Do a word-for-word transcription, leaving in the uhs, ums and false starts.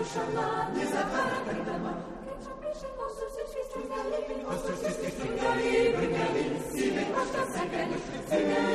Inshallah, Nizabara Kardama, che ciapisce il nostro si stringali, il nostro si stringali, brunelli, si ne costa sagani,